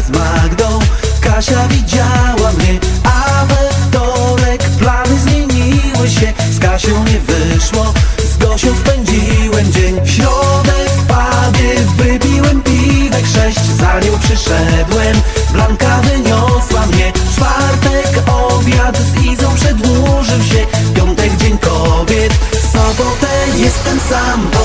z Magdą. Kasia widziała mnie, a we wtorek plany zmieniły się. Z Kasią nie wyszło, z Gosią spędziłem dzień. W środę w pubie wypiłem piwek 6, za nią przyszedłem, Blanka wyniosła mnie. W czwartek obiad z Izą przedłużył się, piątek dzień kobiet, w sobotę jestem sam.